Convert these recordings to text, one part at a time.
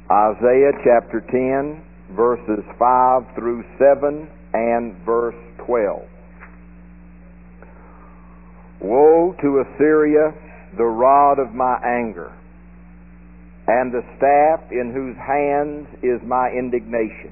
Isaiah chapter 10, verses 5 through 7 and verse 12. Woe to Assyria, the rod of my anger, and the staff in whose hands is my indignation.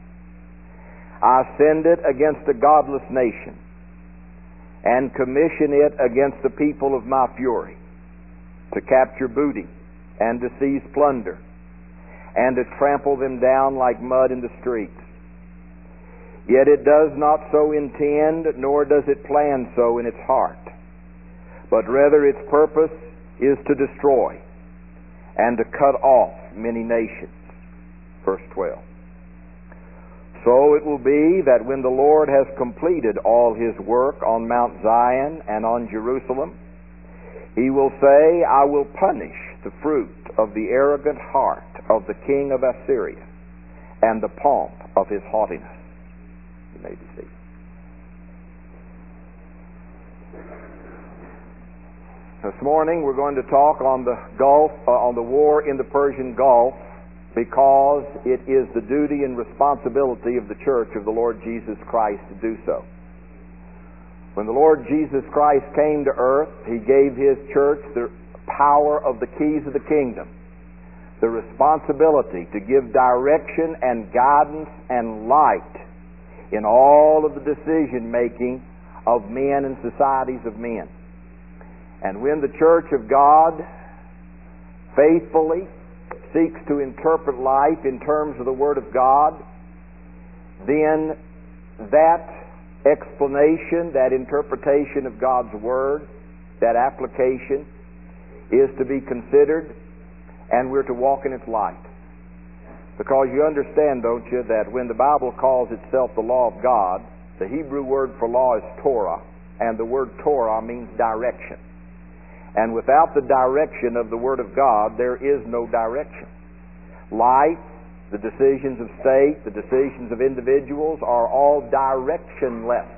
I send it against a godless nation, and commission it against the people of my fury, to capture booty, and to seize plunder, and to trample them down like mud in the streets. Yet it does not so intend, nor does it plan so in its heart, but rather its purpose is to destroy and to cut off many nations. Verse 12. So it will be that when the Lord has completed all His work on Mount Zion and on Jerusalem, He will say, I will punish the fruit of the arrogant heart of the king of Assyria and the pomp of his haughtiness. You may be seated. This morning we're going to talk on the on the war in the Persian Gulf, because it is the duty and responsibility of the Church of the Lord Jesus Christ to do so. When the Lord Jesus Christ came to earth, He gave His church the power of the keys of the kingdom, the responsibility to give direction and guidance and light in all of the decision making of men and societies of men. And when the Church of God faithfully seeks to interpret life in terms of the Word of God, then that explanation, that interpretation of God's Word, that application is to be considered, and we're to walk in its light. Because you understand, don't you, that when the Bible calls itself the law of God, the Hebrew word for law is Torah, and the word Torah means direction. And without the direction of the Word of God, there is no direction. Life, the decisions of state, the decisions of individuals are all directionless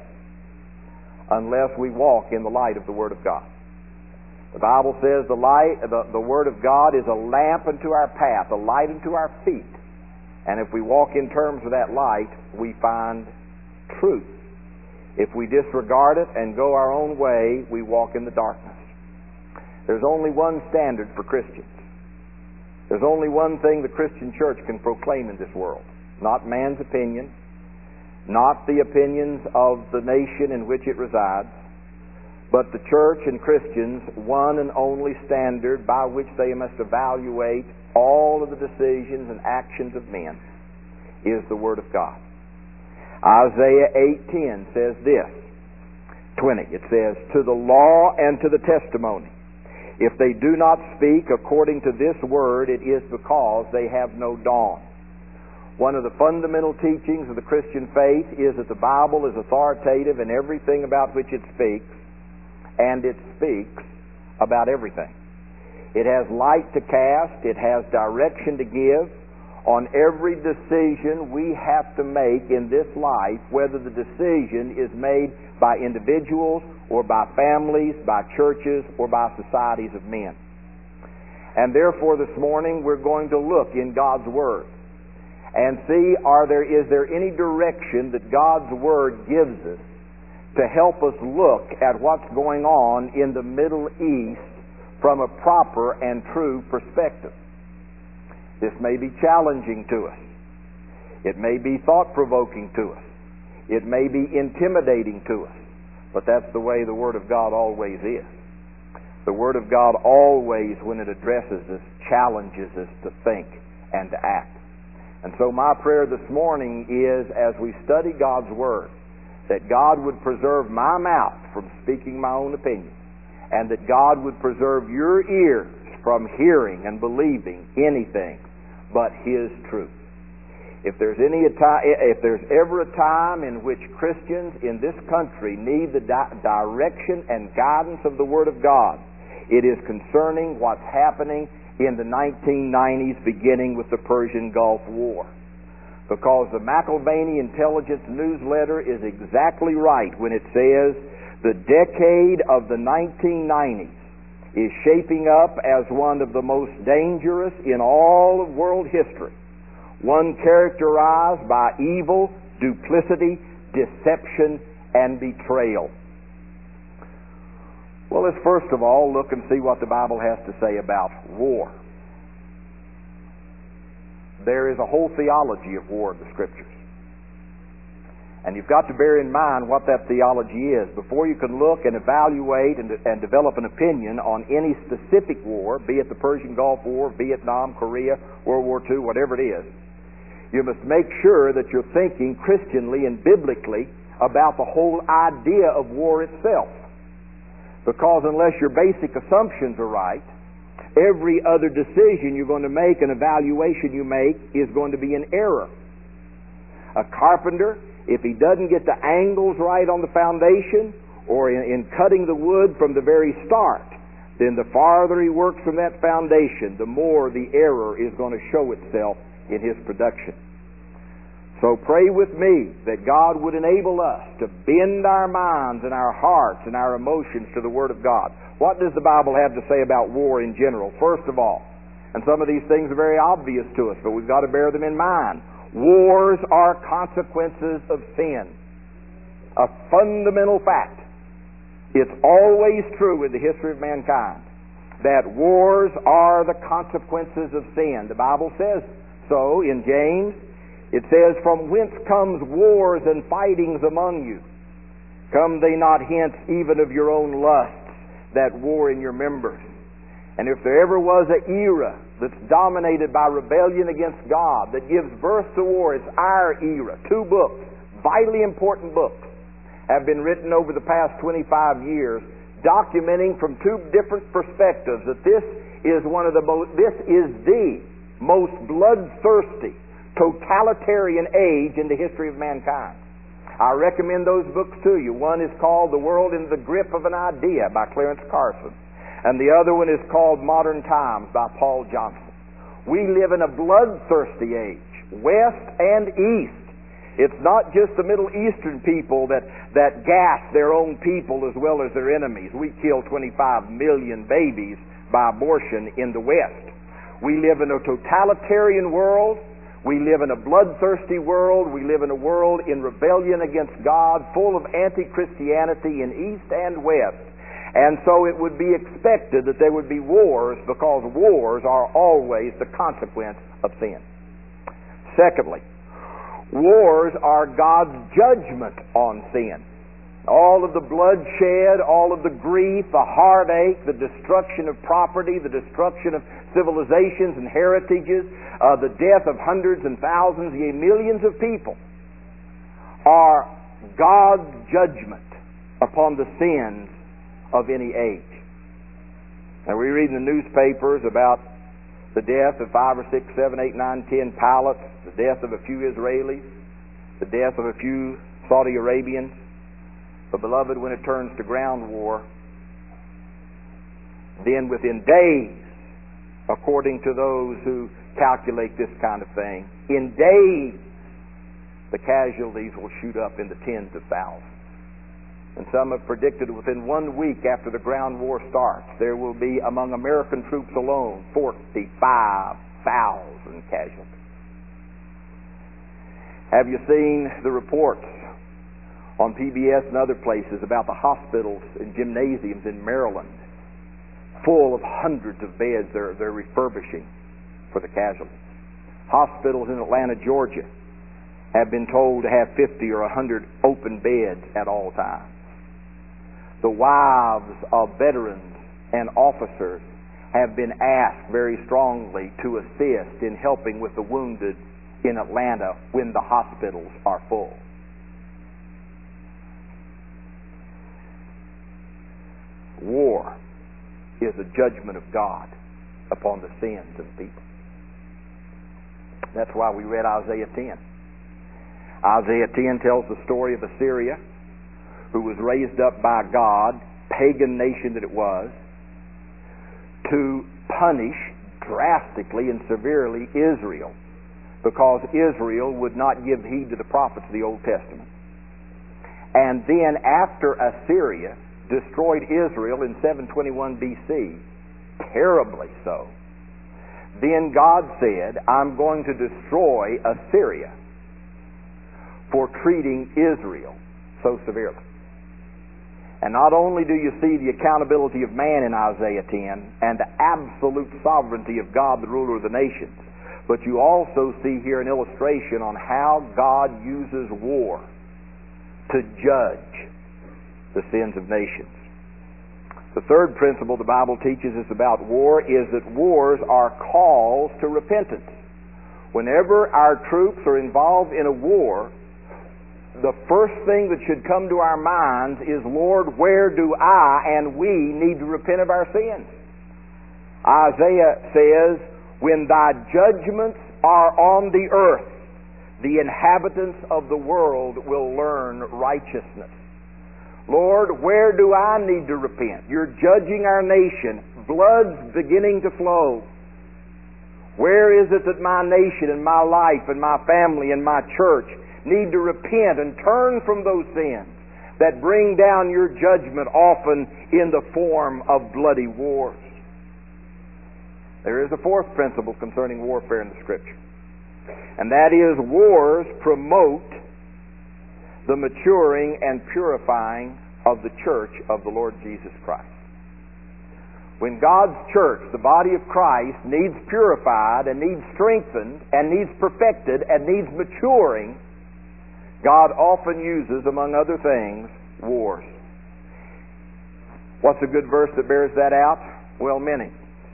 unless we walk in the light of the Word of God. The Bible says the Word of God is a lamp unto our path, a light unto our feet. And if we walk in terms of that light, we find truth. If we disregard it and go our own way, we walk in the darkness. There's only one standard for Christians. There's only one thing the Christian church can proclaim in this world. Not man's opinion, not the opinions of the nation in which it resides, but the church and Christians' one and only standard by which they must evaluate all of the decisions and actions of men is the Word of God. Isaiah 8:10 says this, 20, it says, to the law and to the testimony, if they do not speak according to this word, it is because they have no dawn. One of the fundamental teachings of the Christian faith is that the Bible is authoritative in everything about which it speaks, and it speaks about everything. It has light to cast, it has direction to give on every decision we have to make in this life, whether the decision is made by individuals or by families, by churches, or by societies of men. And therefore this morning we're going to look in God's Word and see is there any direction that God's Word gives us to help us look at what's going on in the Middle East from a proper and true perspective. This may be challenging to us. It may be thought-provoking to us. It may be intimidating to us. But that's the way the Word of God always is. The Word of God always, when it addresses us, challenges us to think and to act. And so my prayer this morning is, as we study God's Word, that God would preserve my mouth from speaking my own opinion, and that God would preserve your ears from hearing and believing anything but His truth. If there's ever a time in which Christians in this country need the direction and guidance of the Word of God, it is concerning what's happening in the 1990s, beginning with the Persian Gulf War. Because the McIlvaney Intelligence newsletter is exactly right when it says the decade of the 1990s is shaping up as one of the most dangerous in all of world history. One characterized by evil, duplicity, deception, and betrayal. Well, let's first of all look and see what the Bible has to say about war. There is a whole theology of war in the Scriptures. And you've got to bear in mind what that theology is before you can look and evaluate and develop an opinion on any specific war, be it the Persian Gulf War, Vietnam, Korea, World War II, whatever it is. You must make sure that you're thinking Christianly and biblically about the whole idea of war itself. Because unless your basic assumptions are right, every other decision you're going to make, an evaluation you make, is going to be an error. A carpenter, if he doesn't get the angles right on the foundation or in cutting the wood from the very start, then the farther he works from that foundation, the more the error is going to show itself in his production. So pray with me that God would enable us to bend our minds and our hearts and our emotions to the Word of God. What does the Bible have to say about war in general? First of all, and some of these things are very obvious to us, but we've got to bear them in mind. Wars are consequences of sin. A fundamental fact. It's always true in the history of mankind that wars are the consequences of sin. The Bible says so in James. It says, "From whence comes wars and fightings among you? Come they not hence even of your own lusts that war in your members?" And if there ever was an era that's dominated by rebellion against God, that gives birth to war, it's our era. 2 books, vitally important books, have been written over the past 25 years, documenting from 2 different perspectives that this is the most bloodthirsty, totalitarian age in the history of mankind. I recommend those books to you. One is called The World in the Grip of an Idea by Clarence Carson. And the other one is called Modern Times by Paul Johnson. We live in a bloodthirsty age, West and East. It's not just the Middle Eastern people that gas their own people as well as their enemies. We kill 25 million babies by abortion in the West. We live in a totalitarian world. We live in a bloodthirsty world. We live in a world in rebellion against God, full of anti-Christianity in East and West. And so it would be expected that there would be wars, because wars are always the consequence of sin. Secondly, wars are God's judgment on sin. All of the bloodshed, all of the grief, the heartache, the destruction of property, the destruction of civilizations and heritages, the death of hundreds and thousands, yea, millions of people, are God's judgment upon the sins of any age. And we read in the newspapers about the death of 5 or 6, 7, 8, 9, 10 pilots, the death of a few Israelis, the death of a few Saudi Arabians. But beloved, when it turns to ground war, then within days, according to those who calculate this kind of thing, in days, the casualties will shoot up in the tens of thousands. And some have predicted within 1 week after the ground war starts, there will be, among American troops alone, 45,000 casualties. Have you seen the reports on PBS and other places about the hospitals and gymnasiums in Maryland, full of hundreds of beds they're refurbishing for the casualties? Hospitals in Atlanta, Georgia, have been told to have 50 or 100 open beds at all times. The wives of veterans and officers have been asked very strongly to assist in helping with the wounded in Atlanta when the hospitals are full. War is a judgment of God upon the sins of people. That's why we read Isaiah 10. Isaiah 10 tells the story of Assyria, who was raised up by God, pagan nation that it was, to punish drastically and severely Israel, because Israel would not give heed to the prophets of the Old Testament. And then after Assyria, destroyed Israel in 721 BC, terribly so, then God said, I'm going to destroy Assyria for treating Israel so severely. And not only do you see the accountability of man in Isaiah 10 and the absolute sovereignty of God, the ruler of the nations, but you also see here an illustration on how God uses war to judge the sins of nations. The third principle the Bible teaches us about war is that wars are calls to repentance. Whenever our troops are involved in a war, the first thing that should come to our minds is, Lord, where do I and we need to repent of our sins? Isaiah says, when thy judgments are on the earth, the inhabitants of the world will learn righteousness. Lord, where do I need to repent? You're judging our nation. Blood's beginning to flow. Where is it that my nation and my life and my family and my church need to repent and turn from those sins that bring down your judgment, often in the form of bloody wars? There is a fourth principle concerning warfare in the Scripture, and that is wars promote the maturing and purifying of the church of the Lord Jesus Christ. When God's church, the body of Christ, needs purified and needs strengthened and needs perfected and needs maturing, God often uses, among other things, wars. What's a good verse that bears that out? Well, many.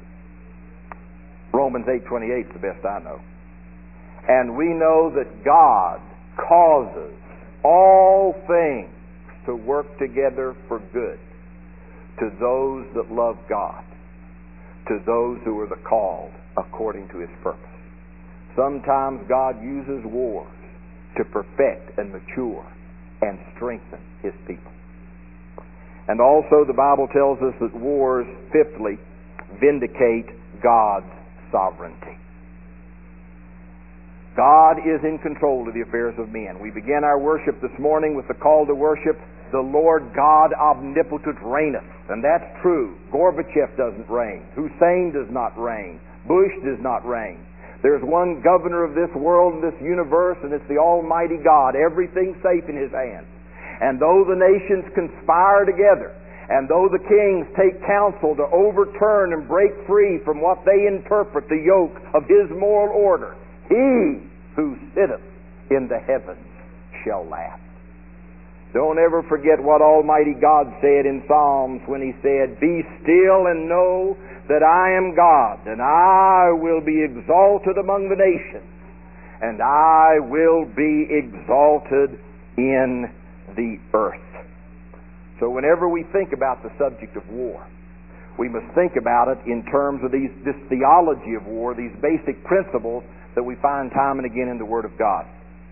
Romans 8:28 is the best I know. And we know that God causes all things to work together for good to those that love God, to those who are the called according to His purpose. Sometimes God uses wars to perfect and mature and strengthen His people. And also the Bible tells us that wars, fifthly, vindicate God's sovereignty. God is in control of the affairs of men. We began our worship this morning with the call to worship, the Lord God omnipotent reigneth. And that's true. Gorbachev doesn't reign. Hussein does not reign. Bush does not reign. There's one governor of this world and this universe, and it's the Almighty God. Everything's safe in His hands. And though the nations conspire together, and though the kings take counsel to overturn and break free from what they interpret the yoke of His moral order, He who sitteth in the heavens shall laugh. Don't ever forget what Almighty God said in Psalms when He said, be still and know that I am God, and I will be exalted among the nations, and I will be exalted in the earth. So whenever we think about the subject of war, we must think about it in terms of this theology of war, these basic principles that we find time and again in the Word of God.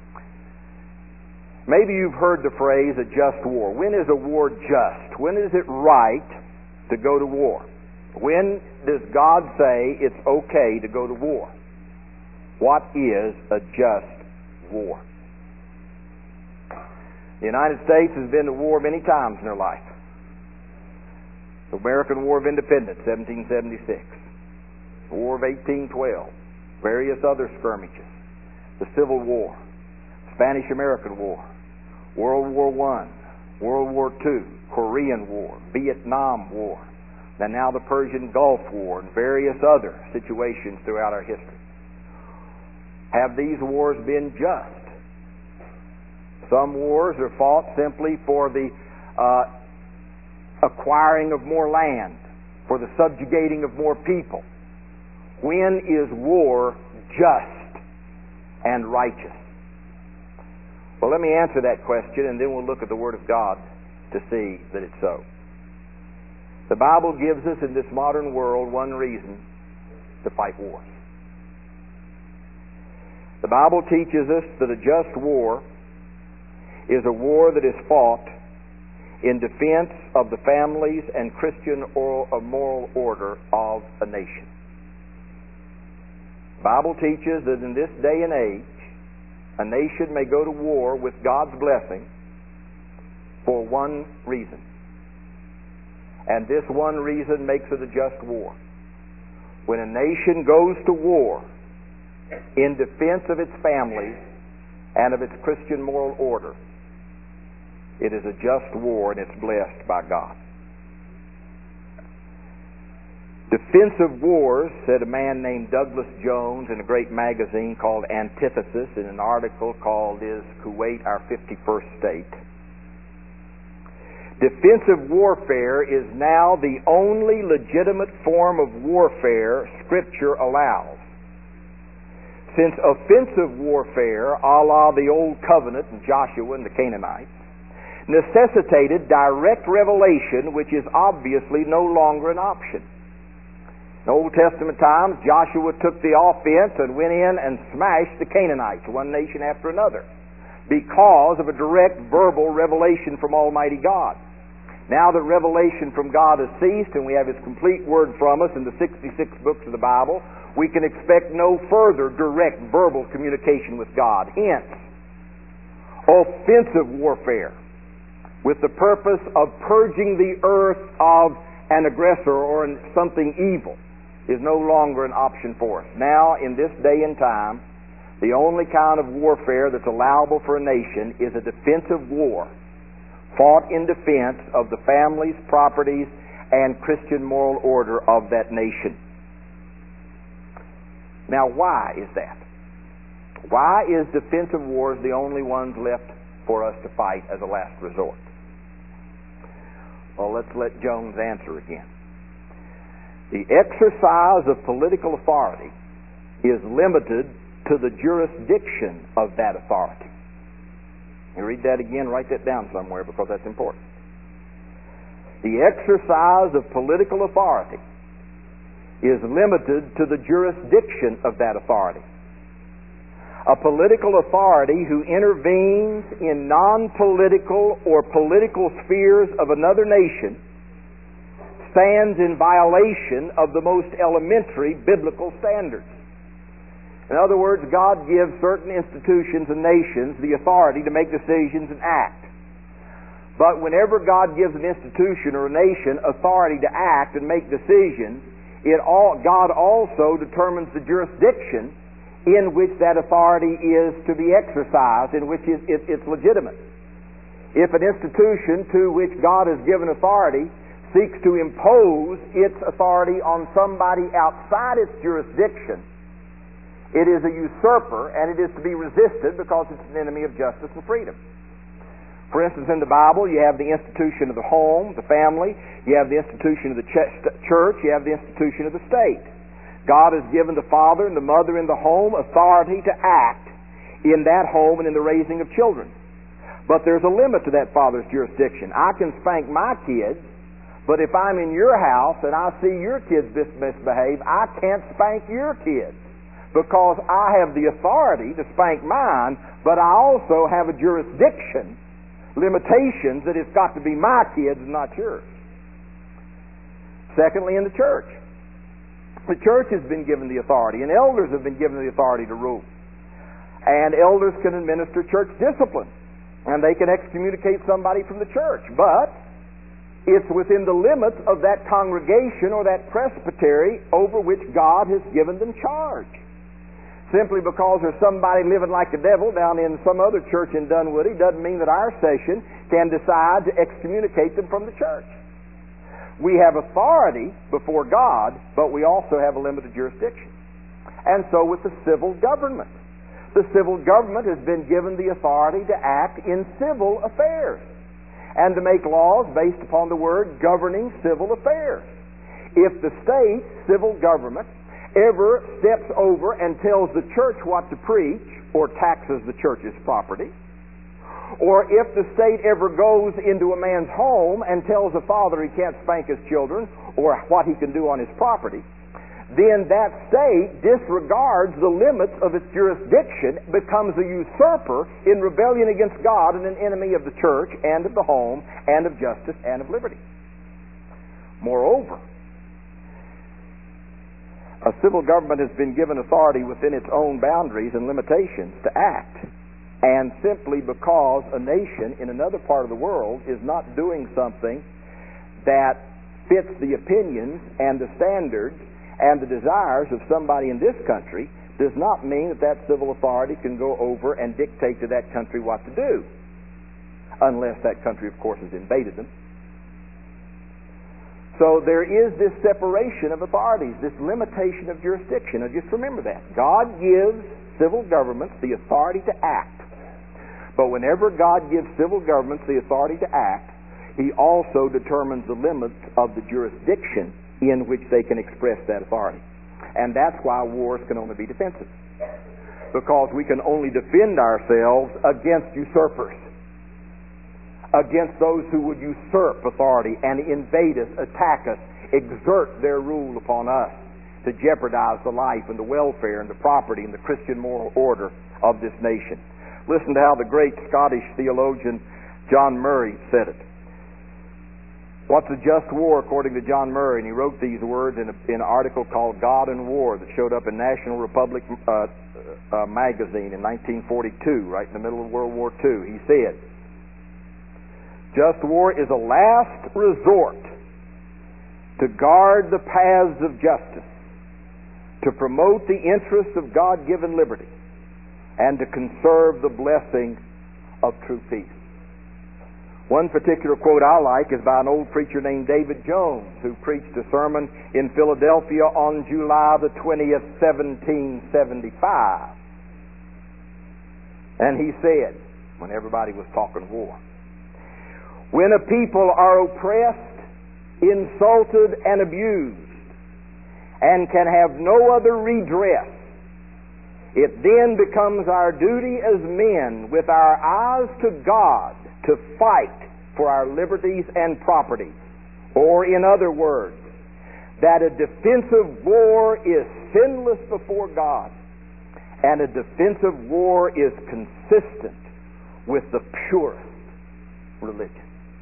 Maybe you've heard the phrase, a just war. When is a war just? When is it right to go to war? When does God say it's okay to go to war? What is a just war? The United States has been to war many times in their life. The American War of Independence, 1776. The War of 1812. Various other skirmishes. The Civil War. Spanish-American War. World War I. World War II. Korean War. Vietnam War. And now the Persian Gulf War and various other situations throughout our history. Have these wars been just? Some wars are fought simply for the acquiring of more land, for the subjugating of more people. When is war just and righteous? Well, let me answer that question, and then we'll look at the Word of God to see that it's so. The Bible gives us in this modern world one reason to fight wars. The Bible teaches us that a just war is a war that is fought in defense of the families and Christian or moral order of a nation. The Bible teaches that in this day and age, a nation may go to war with God's blessing for one reason: And this one reason makes it a just war. When a nation goes to war in defense of its families and of its Christian moral order, it is a just war and it's blessed by God. Defensive wars, said a man named Douglas Jones in a great magazine called Antithesis, in an article called Is Kuwait Our 51st State? Defensive warfare is now the only legitimate form of warfare Scripture allows. Since offensive warfare, a la the Old Covenant and Joshua and the Canaanites, necessitated direct revelation, which is obviously no longer an option. In Old Testament times, Joshua took the offense and went in and smashed the Canaanites, one nation after another, because of a direct verbal revelation from Almighty God. Now that revelation from God has ceased and we have His complete Word from us in the 66 books of the Bible, we can expect no further direct verbal communication with God. Hence, offensive warfare with the purpose of purging the earth of an aggressor or something evil is no longer an option for us. Now, in this day and time, the only kind of warfare that's allowable for a nation is a defensive war, fought in defense of the families, properties, and Christian moral order of that nation. Now, why is that? Why is defensive wars the only ones left for us to fight as a last resort? Well, let's let Jones answer again. The exercise of political authority is limited to the jurisdiction of that authority. You read that again, write that down somewhere because that's important. The exercise of political authority is limited to the jurisdiction of that authority. A political authority who intervenes in non-political or political spheres of another nation stands in violation of the most elementary biblical standards. In other words, God gives certain institutions and nations the authority to make decisions and act. But whenever God gives an institution or a nation authority to act and make decisions, God also determines the jurisdiction in which that authority is to be exercised, in which it's legitimate. If an institution to which God has given authority seeks to impose its authority on somebody outside its jurisdiction, it is a usurper, and it is to be resisted because it's an enemy of justice and freedom. For instance, in the Bible, you have the institution of the home, the family, you have the institution of the church, you have the institution of the state. God has given the father and the mother in the home authority to act in that home and in the raising of children. But there's a limit to that father's jurisdiction. I can spank my kids, but if I'm in your house and I see your kids misbehave, I can't spank your kids because I have the authority to spank mine, but I also have a jurisdiction, limitations that it's got to be my kids and not yours. Secondly, in the church has been given the authority, and elders have been given the authority to rule. And elders can administer church discipline, and they can excommunicate somebody from the church, but it's within the limits of that congregation or that presbytery over which God has given them charge. Simply because there's somebody living like the devil down in some other church in Dunwoody doesn't mean that our session can decide to excommunicate them from the church. We have authority before God, but we also have a limited jurisdiction. And so with the civil government. The civil government has been given the authority to act in civil affairs and to make laws based upon the word governing civil affairs. If the state civil government ever steps over and tells the church what to preach or taxes the church's property, or if the state ever goes into a man's home and tells a father he can't spank his children or what he can do on his property, then that state disregards the limits of its jurisdiction, becomes a usurper in rebellion against God and an enemy of the church and of the home and of justice and of liberty. Moreover, a civil government has been given authority within its own boundaries and limitations to act. And simply because a nation in another part of the world is not doing something that fits the opinions and the standards and the desires of somebody in this country does not mean that that civil authority can go over and dictate to that country what to do, unless that country, of course, has invaded them. So there is this separation of authorities, this limitation of jurisdiction. Now just remember that. God gives civil governments the authority to act. But whenever God gives civil governments the authority to act, He also determines the limits of the jurisdiction in which they can express that authority. And that's why wars can only be defensive. Because we can only defend ourselves against usurpers, against those who would usurp authority and invade us, attack us, exert their rule upon us to jeopardize the life and the welfare and the property and the Christian moral order of this nation. Listen to how the great Scottish theologian John Murray said it. What's a just war according to John Murray? And he wrote these words in an article called God and War that showed up in National Republic magazine in 1942, right in the middle of World War II. He said, just war is a last resort to guard the paths of justice, to promote the interests of God-given liberty, and to conserve the blessing of true peace. One particular quote I like is by an old preacher named David Jones, who preached a sermon in Philadelphia on July the 20th, 1775. And he said, when everybody was talking war, when a people are oppressed, insulted, and abused, and can have no other redress, it then becomes our duty as men, with our eyes to God, to fight for our liberties and properties. Or, in other words, that a defensive war is sinless before God, and a defensive war is consistent with the purest religion.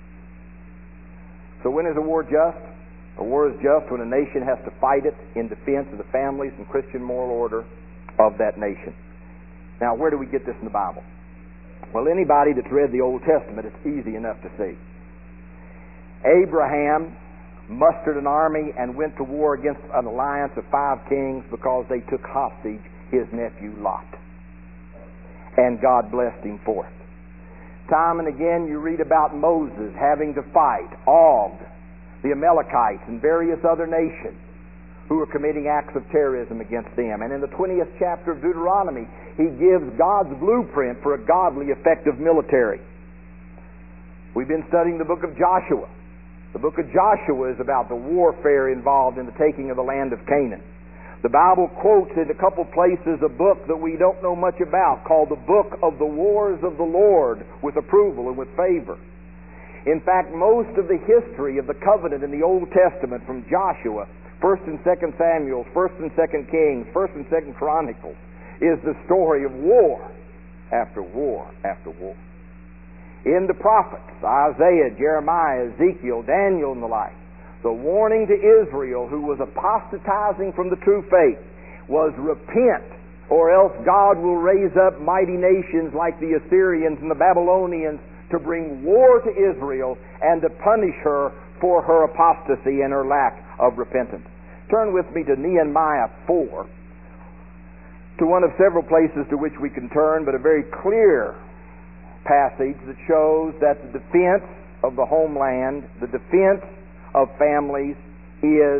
So when is a war just? A war is just when a nation has to fight it in defense of the families and Christian moral order of that nation. Now, where do we get this in the Bible? Well, anybody that's read the Old Testament, it's easy enough to see. Abraham mustered an army and went to war against an alliance of 5 kings because they took hostage his nephew Lot. And God blessed him for it. Time and again you read about Moses having to fight Og, the Amalekites, and various other nations who are committing acts of terrorism against them. And in the 20th chapter of Deuteronomy, he gives God's blueprint for a godly, effective military. We've been studying the book of Joshua. The book of Joshua is about the warfare involved in the taking of the land of Canaan. The Bible quotes in a couple places a book that we don't know much about called the Book of the Wars of the Lord, with approval and with favor. In fact, most of the history of the covenant in the Old Testament, from Joshua, 1st and 2nd Samuel, 1st and 2nd Kings, 1st and 2nd Chronicles, is the story of war after war after war. In the prophets, Isaiah, Jeremiah, Ezekiel, Daniel, and the like, the warning to Israel, who was apostatizing from the true faith, was repent, or else God will raise up mighty nations like the Assyrians and the Babylonians to bring war to Israel and to punish her for her apostasy and her lack of repentance. Turn with me to Nehemiah 4, to one of several places to which we can turn, but a very clear passage that shows that the defense of the homeland, the defense of families, is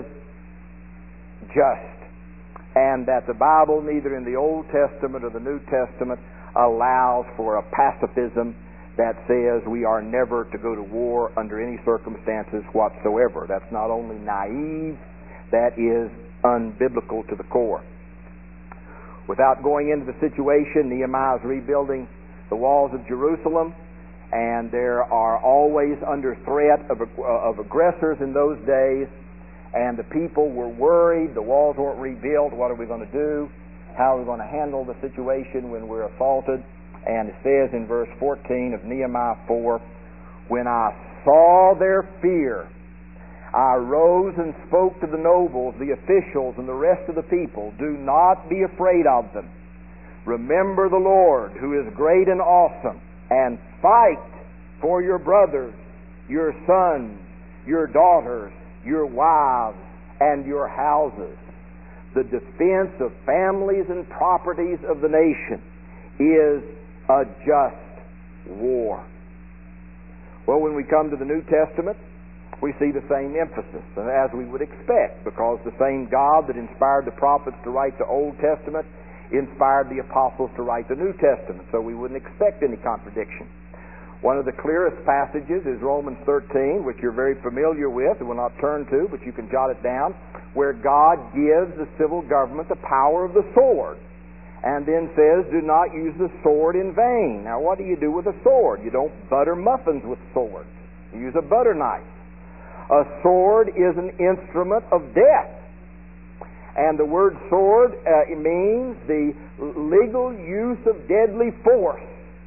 just, and that the Bible, neither in the Old Testament or the New Testament, allows for a pacifism that says we are never to go to war under any circumstances whatsoever. That's not only naive, that is unbiblical to the core. Without going into the situation, Nehemiah is rebuilding the walls of Jerusalem, and there are always under threat of aggressors in those days, and the people were worried. The walls weren't rebuilt. What are we going to do? How are we going to handle the situation when we're assaulted? And it says in verse 14 of Nehemiah 4, when I saw their fear, I rose and spoke to the nobles, the officials, and the rest of the people. Do not be afraid of them. Remember the Lord, who is great and awesome, and fight for your brothers, your sons, your daughters, your wives, and your houses. The defense of families and properties of the nation is a just war. Well, when we come to the New Testament, we see the same emphasis, as we would expect, because the same God that inspired the prophets to write the Old Testament inspired the apostles to write the New Testament, so we wouldn't expect any contradiction. One of the clearest passages is Romans 13, which you're very familiar with and will not turn to, but you can jot it down, where God gives the civil government the power of the sword, and then says, do not use the sword in vain. Now, what do you do with a sword? You don't butter muffins with swords. You use a butter knife. A sword is an instrument of death. And the word sword it means the legal use of deadly force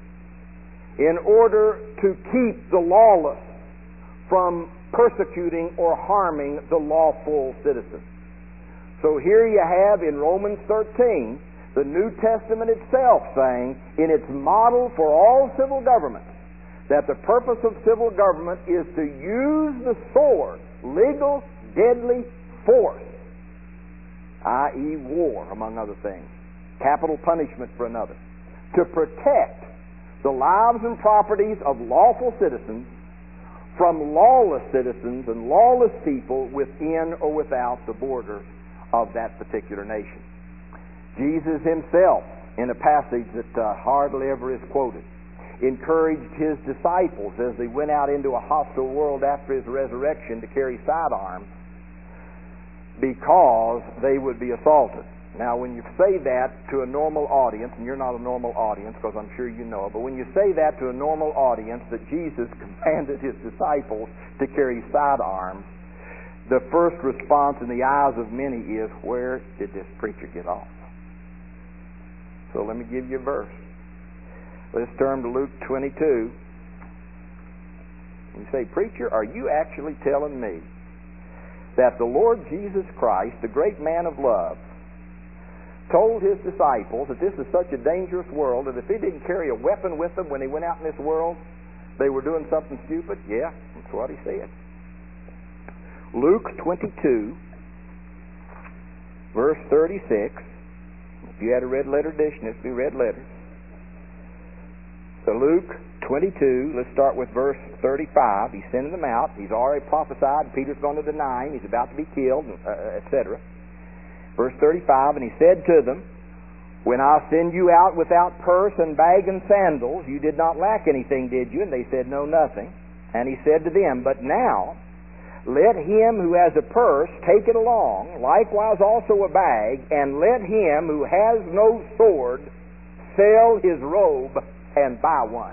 in order to keep the lawless from persecuting or harming the lawful citizen. So here you have in Romans 13 the New Testament itself saying in its model for all civil government that the purpose of civil government is to use the sword, legal, deadly force, i.e. war, among other things, capital punishment for another, to protect the lives and properties of lawful citizens from lawless citizens and lawless people within or without the borders of that particular nation. Jesus himself, in a passage that hardly ever is quoted, encouraged his disciples as they went out into a hostile world after his resurrection to carry sidearms because they would be assaulted. Now, when you say that to a normal audience, and you're not a normal audience because I'm sure you know it, but when you say that to a normal audience that Jesus commanded his disciples to carry sidearms, the first response in the eyes of many is, where did this preacher get off? So let me give you a verse. Let's turn to Luke 22. You say, preacher, are you actually telling me that the Lord Jesus Christ, the great man of love, told his disciples that this is such a dangerous world that if they didn't carry a weapon with them when they went out in this world, they were doing something stupid? Yeah, that's what he said. Luke 22, verse 36. If you had a red letter edition, it'd be red letters. So Luke 22, let's start with verse 35. He's sending them out. He's already prophesied. Peter's going to deny him. He's about to be killed, etc. Verse 35, and he said to them, when I send you out without purse and bag and sandals, you did not lack anything, did you? And they said, no, nothing. And he said to them, but now let him who has a purse take it along, likewise also a bag, and let him who has no sword sell his robe and buy one.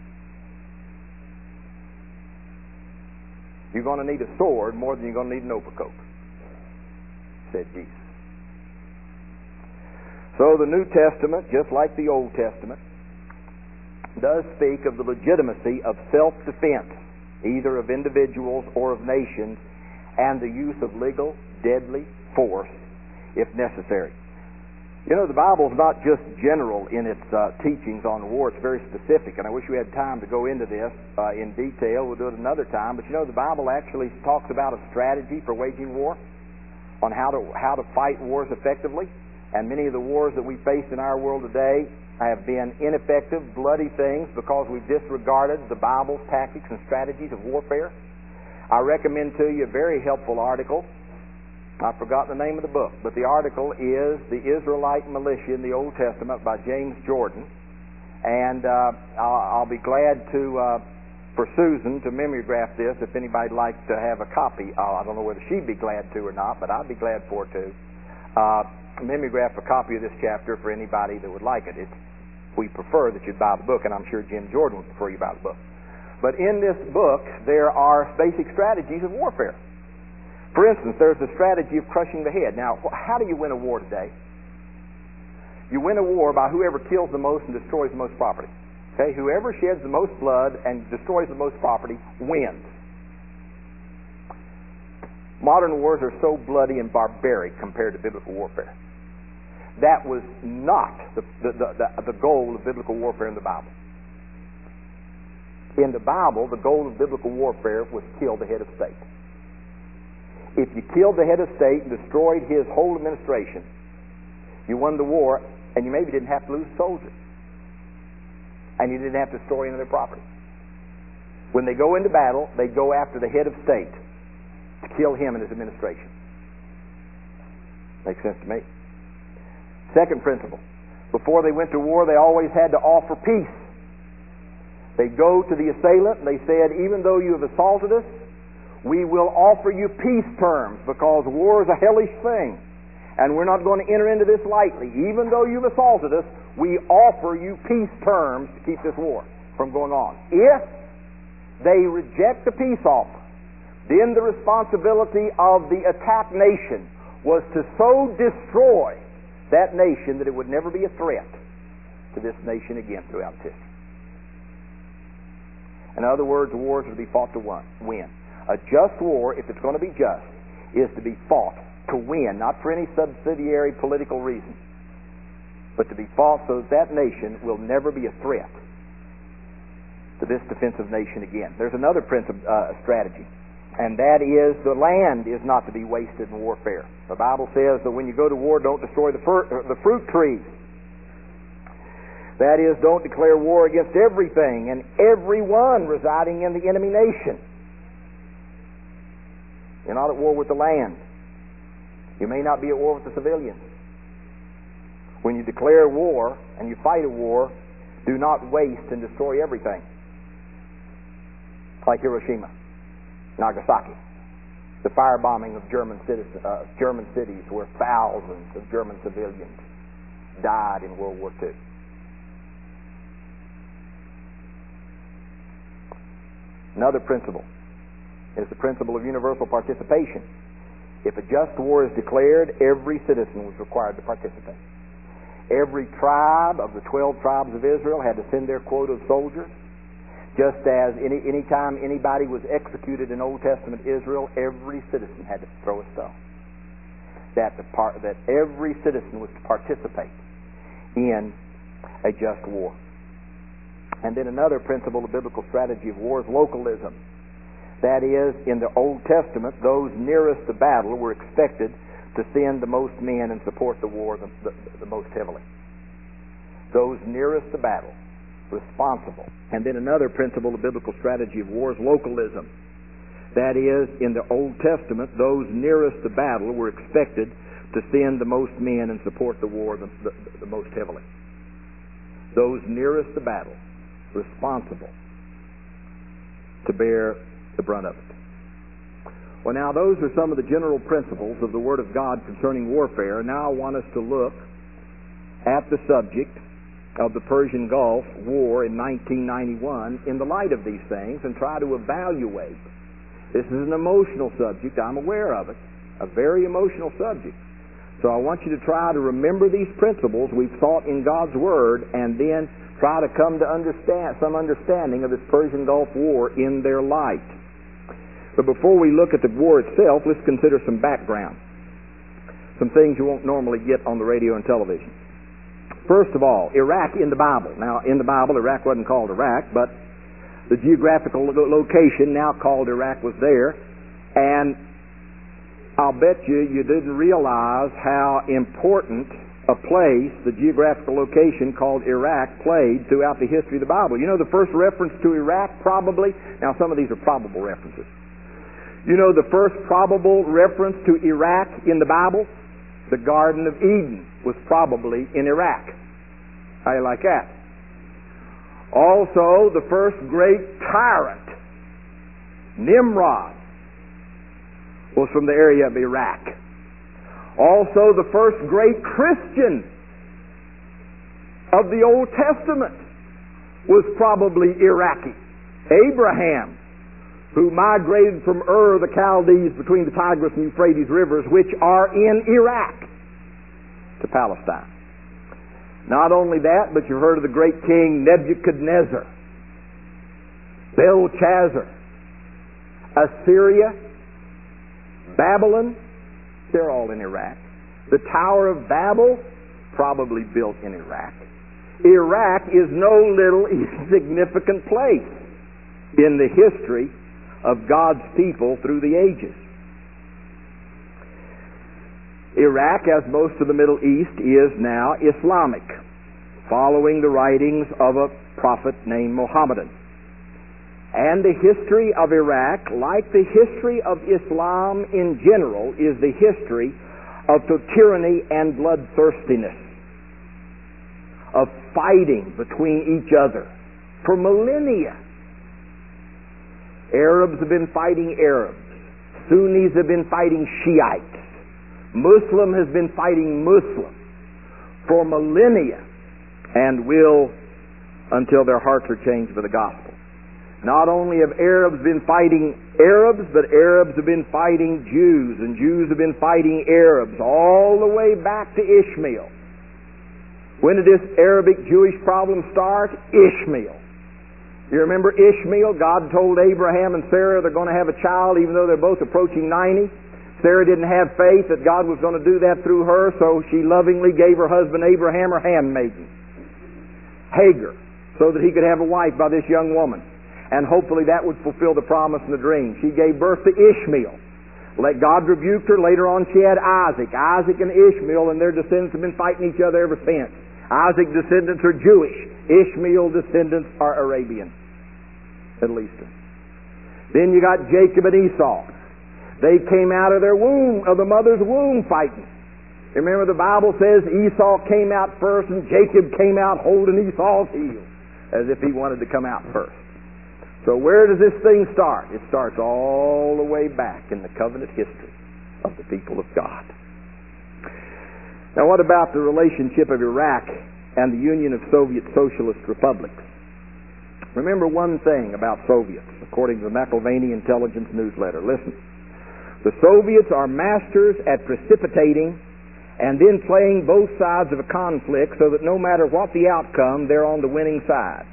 You're going to need a sword more than you're going to need an overcoat, said Jesus. So the New Testament, just like the Old Testament, does speak of the legitimacy of self-defense, either of individuals or of nations, and the use of legal, deadly force if necessary. You know, the Bible's not just general in its teachings on war. It's very specific, and I wish we had time to go into this in detail. We'll do it another time. But you know, the Bible actually talks about a strategy for waging war, on how to fight wars effectively. And many of the wars that we face in our world today have been ineffective, bloody things because we've disregarded the Bible's tactics and strategies of warfare. I recommend to you a very helpful article. I've forgotten the name of the book, but the article is The Israelite Militia in the Old Testament by James Jordan. And I'll be glad to, for Susan, to mimeograph this if anybody'd like to have a copy. I don't know whether she'd be glad to or not, but I'd be glad for it too. Mimeograph a copy of this chapter for anybody that would like it. We prefer that you buy the book, and I'm sure Jim Jordan would prefer you buy the book. But in this book, there are basic strategies of warfare. For instance, there's the strategy of crushing the head. Now, how do you win a war today? You win a war by whoever kills the most and destroys the most property. Okay? Whoever sheds the most blood and destroys the most property wins. Modern wars are so bloody and barbaric compared to biblical warfare. That was not the goal of biblical warfare in the Bible. In the Bible, the goal of biblical warfare was to kill the head of state. if you killed the head of state and destroyed his whole administration, you won the war, and you maybe didn't have to lose a soldier. And you didn't have to destroy any of their property. When they go into battle, they go after the head of state to kill him and his administration. Makes sense to me. Second principle. Before they went to war, they always had to offer peace. They go to the assailant and they said, even though you have assaulted us, we will offer you peace terms, because war is a hellish thing. And we're not going to enter into this lightly. Even though you've assaulted us, we offer you peace terms to keep this war from going on. If they reject the peace offer, then the responsibility of the attacked nation was to so destroy that nation that it would never be a threat to this nation again throughout history. In other words, wars are to be fought to win. A just war, if it's going to be just, is to be fought to win, not for any subsidiary political reason, but to be fought so that nation will never be a threat to this defensive nation again. There's another strategy, and that is the land is not to be wasted in warfare. The Bible says that when you go to war, don't destroy the fruit trees. That is, don't declare war against everything and everyone residing in the enemy nation. You're not at war with the land. You may not be at war with the civilians. When you declare war and you fight a war, do not waste and destroy everything. Like Hiroshima, Nagasaki, the firebombing of German cities where thousands of German civilians died in World War II. Another principle is the principle of universal participation. If a just war is declared, every citizen was required to participate. Every tribe of the 12 tribes of Israel had to send their quota of soldiers. Just as any time anybody was executed in Old Testament Israel, every citizen had to throw a stone. That every citizen was to participate in a just war. And then another principle of biblical strategy of war is localism. That is, in the Old Testament, those nearest the battle were expected to send the most men and support the war the most heavily. Those nearest the battle, responsible. And then another principle of biblical strategy of war is localism. That is, in the Old Testament, those nearest the battle were expected to send the most men and support the war the most heavily. Those nearest the battle, responsible to bear the brunt of it. Well, now those are some of the general principles of the Word of God concerning warfare. Now I want us to look at the subject of the Persian Gulf War in 1991 in the light of these things and try to evaluate. This is an emotional subject. I'm aware of it. A very emotional subject. So I want you to try to remember these principles we've taught in God's Word and then try to come to understand some understanding of this Persian Gulf War in their light. But before we look at the war itself, let's consider some background. Some things you won't normally get on the radio and television. First of all, Iraq in the Bible. Now, in the Bible, Iraq wasn't called Iraq, but the geographical location now called Iraq was there. And I'll bet you didn't realize how important a place the geographical location called Iraq played throughout the history of the Bible. You know the first reference to Iraq probably, now some of these are probable references. You know the first probable reference to Iraq in the Bible? The Garden of Eden was probably in Iraq. How do you like that? Also, the first great tyrant, Nimrod, was from the area of Iraq. Also, the first great Christian of the Old Testament was probably Iraqi. Abraham, who migrated from Ur the Chaldees between the Tigris and Euphrates rivers, which are in Iraq, to Palestine. Not only that, but you've heard of the great king Nebuchadnezzar, Belshazzar, Assyria, Babylon, they're all in Iraq. The Tower of Babel, probably built in Iraq. Iraq is no little insignificant place in the history of God's people through the ages. Iraq, as most of the Middle East, is now Islamic, following the writings of a prophet named Muhammad. And the history of Iraq, like the history of Islam in general, is the history of tyranny and bloodthirstiness, of fighting between each other for millennia. Arabs have been fighting Arabs. Sunnis have been fighting Shiites. Muslim has been fighting Muslim for millennia, and will until their hearts are changed by the gospel. Not only have Arabs been fighting Arabs, but Arabs have been fighting Jews, and Jews have been fighting Arabs all the way back to Ishmael. When did this Arabic-Jewish problem start? Ishmael. You remember Ishmael? God told Abraham and Sarah they're going to have a child even though they're both approaching 90. Sarah didn't have faith that God was going to do that through her, so she lovingly gave her husband Abraham her handmaiden, Hagar, so that he could have a wife by this young woman. And hopefully that would fulfill the promise and the dream. She gave birth to Ishmael. God rebuked her. Later on she had Isaac. Isaac and Ishmael and their descendants have been fighting each other ever since. Isaac's descendants are Jewish. Ishmael's descendants are Arabian, Middle Eastern. Then you got Jacob and Esau. They came out of their womb, of the mother's womb, fighting. Remember the Bible says Esau came out first and Jacob came out holding Esau's heel, as if he wanted to come out first. So where does this thing start? It starts all the way back in the covenant history of the people of God. Now what about the relationship of Iraq and the Union of Soviet Socialist Republics? Remember one thing about Soviets, according to the McIlvaney Intelligence Newsletter. Listen. The Soviets are masters at precipitating and then playing both sides of a conflict so that no matter what the outcome, they're on the winning side.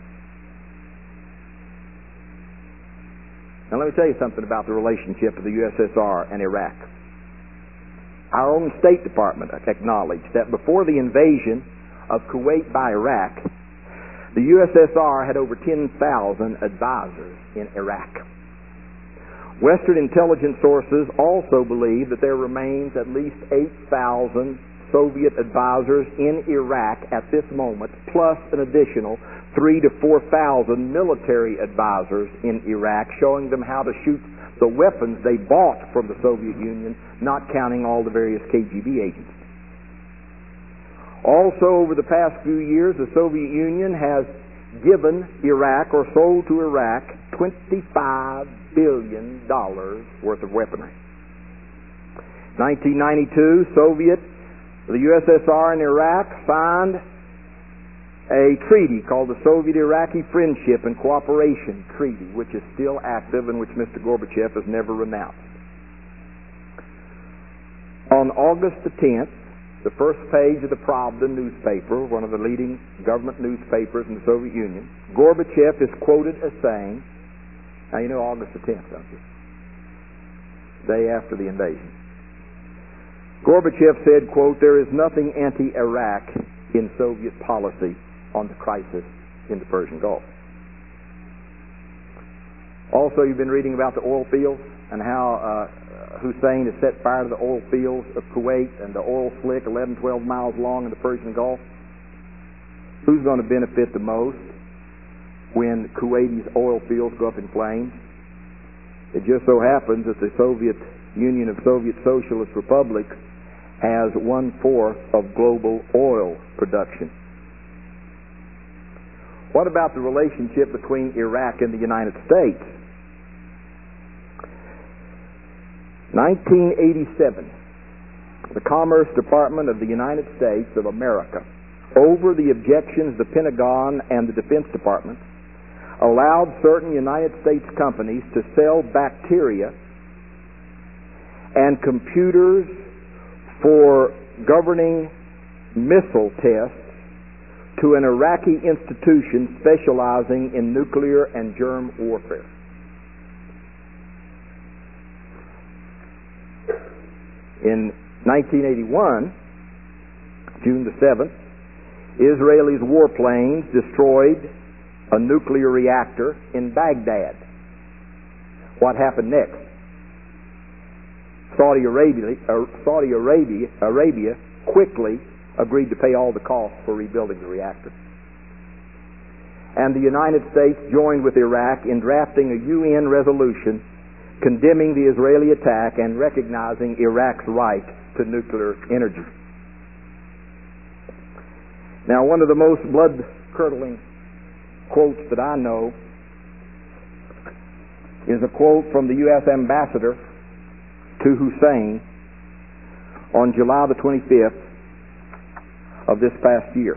Now let me tell you something about the relationship of the USSR and Iraq. Our own State Department acknowledged that before the invasion of Kuwait by Iraq, the USSR had over 10,000 advisors in Iraq. Western intelligence sources also believe that there remains at least 8,000 Soviet advisors in Iraq at this moment, plus an additional 3,000 to 4,000 military advisors in Iraq, showing them how to shoot the weapons they bought from the Soviet Union, not counting all the various KGB agents. Also, over the past few years, the Soviet Union has given Iraq, or sold to Iraq, $25 billion worth of weaponry. 1992, the USSR and Iraq signed a treaty called the Soviet-Iraqi Friendship and Cooperation Treaty, which is still active and which Mr. Gorbachev has never renounced. On August the 10th, the first page of the Pravda newspaper, one of the leading government newspapers in the Soviet Union, Gorbachev is quoted as saying, now you know August the 10th, don't you? Day after the invasion. Gorbachev said, quote, "There is nothing anti-Iraq in Soviet policy on the crisis in the Persian Gulf." Also, you've been reading about the oil fields and how Hussein has set fire to the oil fields of Kuwait and the oil slick 11, 12 miles long in the Persian Gulf. Who's going to benefit the most when Kuwaiti's oil fields go up in flames? It just so happens that the Soviet Union of Soviet Socialist Republics has 1/4 of global oil production. What about the relationship between Iraq and the United States? 1987, the Commerce Department of the United States of America, over the objections of the Pentagon and the Defense Department, allowed certain United States companies to sell bacteria and computers for governing missile tests to an Iraqi institution specializing in nuclear and germ warfare. In 1981, June the 7th, Israel's warplanes destroyed a nuclear reactor in Baghdad. What happened next? Saudi Arabia quickly agreed to pay all the costs for rebuilding the reactor. And the United States joined with Iraq in drafting a UN resolution condemning the Israeli attack and recognizing Iraq's right to nuclear energy. Now, one of the most blood-curdling quotes that I know is a quote from the U.S. ambassador to Hussein on July the 25th of this past year.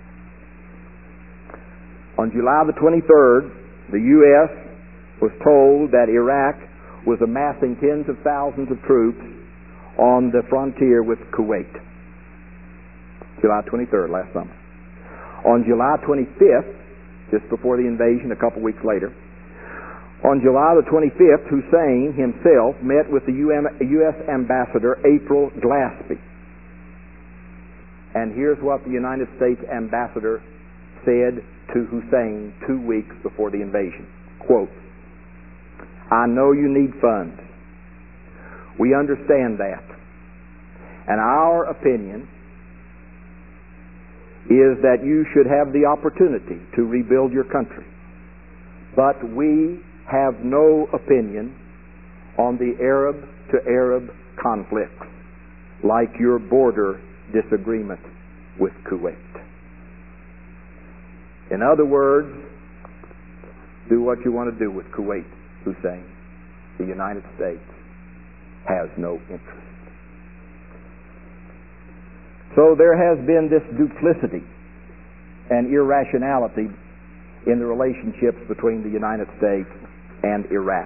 On July the 23rd, the U.S. was told that Iraq was amassing tens of thousands of troops on the frontier with Kuwait. July 23rd, last summer. On July 25th, just before the invasion, a couple weeks later, on July the 25th, Hussein himself met with the U.S. ambassador April Glaspie. And here's what the United States ambassador said to Hussein 2 weeks before the invasion. Quote, "I know you need funds. We understand that. And our opinion is that you should have the opportunity to rebuild your country. But we have no opinion on the Arab-to-Arab conflicts, like your border disagreement with Kuwait." In other words, do what you want to do with Kuwait, Hussein. The United States has no interest. So there has been this duplicity and irrationality in the relationships between the United States and Iraq.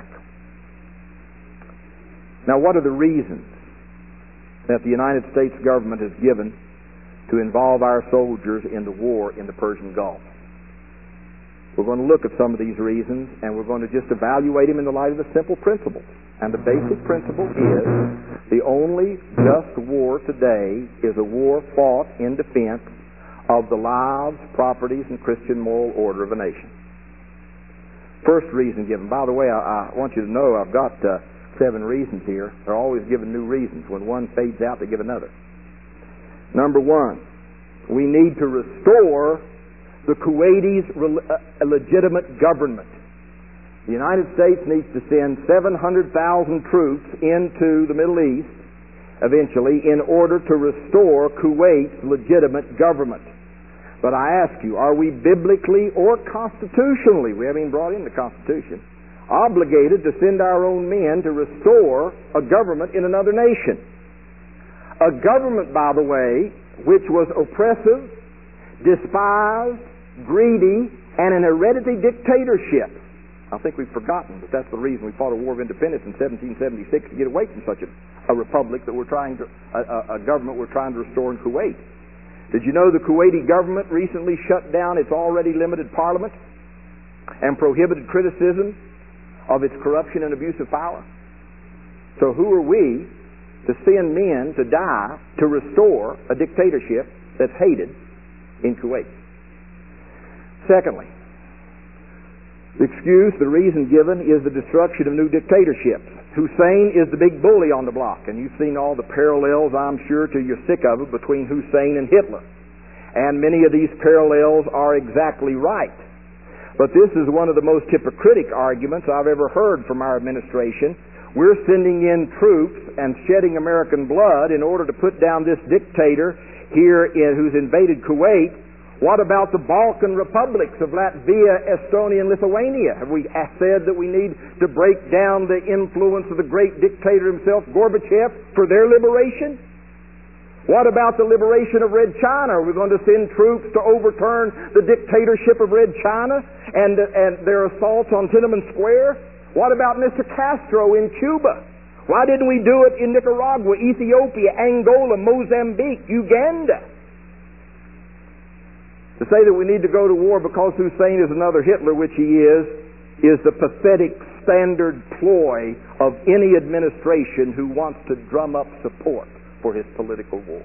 Now, what are the reasons that the United States government has given to involve our soldiers in the war in the Persian Gulf? We're going to look at some of these reasons, and we're going to just evaluate them in the light of the simple principles. And the basic principle is the only just war today is a war fought in defense of the lives, properties, and Christian moral order of a nation. First reason given. By the way, I want you to know I've got 7 reasons here. They're always given new reasons. When one fades out, they give another. Number 1, we need to restore the Kuwaitis' legitimate government. The United States needs to send 700,000 troops into the Middle East eventually in order to restore Kuwait's legitimate government. But I ask you, are we biblically or constitutionally, we haven't even brought in the Constitution, obligated to send our own men to restore a government in another nation? A government, by the way, which was oppressive, despised, greedy, and an hereditary dictatorship. I think we've forgotten that that's the reason we fought a war of independence in 1776 to get away from such a republic that we're trying to, a government we're trying to restore in Kuwait. Did you know the Kuwaiti government recently shut down its already limited parliament and prohibited criticism of its corruption and abuse of power? So who are we to send men to die to restore a dictatorship that's hated in Kuwait? Secondly, the reason given is the destruction of new dictatorships. Hussein is the big bully on the block, and you've seen all the parallels, I'm sure, till you're sick of it, between Hussein and Hitler. And many of these parallels are exactly right. But this is one of the most hypocritical arguments I've ever heard from our administration. We're sending in troops and shedding American blood in order to put down this dictator here who's invaded Kuwait. What about the Balkan republics of Latvia, Estonia, and Lithuania? Have we said that we need to break down the influence of the great dictator himself, Gorbachev, for their liberation? What about the liberation of Red China? Are we going to send troops to overturn the dictatorship of Red China and their assaults on Tiananmen Square? What about Mr. Castro in Cuba? Why didn't we do it in Nicaragua, Ethiopia, Angola, Mozambique, Uganda? To say that we need to go to war because Hussein is another Hitler, which he is the pathetic standard ploy of any administration who wants to drum up support for his political war.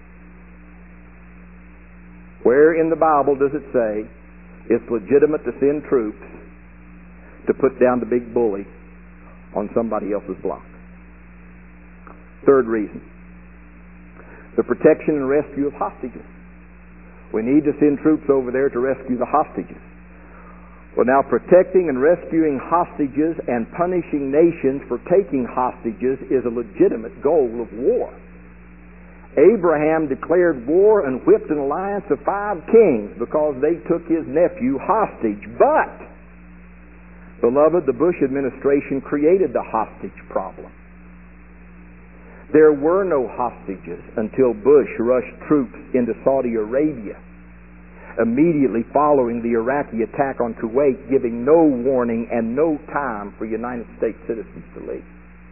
Where in the Bible does it say it's legitimate to send troops to put down the big bully on somebody else's block? Third reason, the protection and rescue of hostages. We need to send troops over there to rescue the hostages. Well, now, protecting and rescuing hostages and punishing nations for taking hostages is a legitimate goal of war. Abraham declared war and whipped an alliance of 5 kings because they took his nephew hostage. But, beloved, the Bush administration created the hostage problem. There were no hostages until Bush rushed troops into Saudi Arabia, immediately following the Iraqi attack on Kuwait, giving no warning and no time for United States citizens to leave.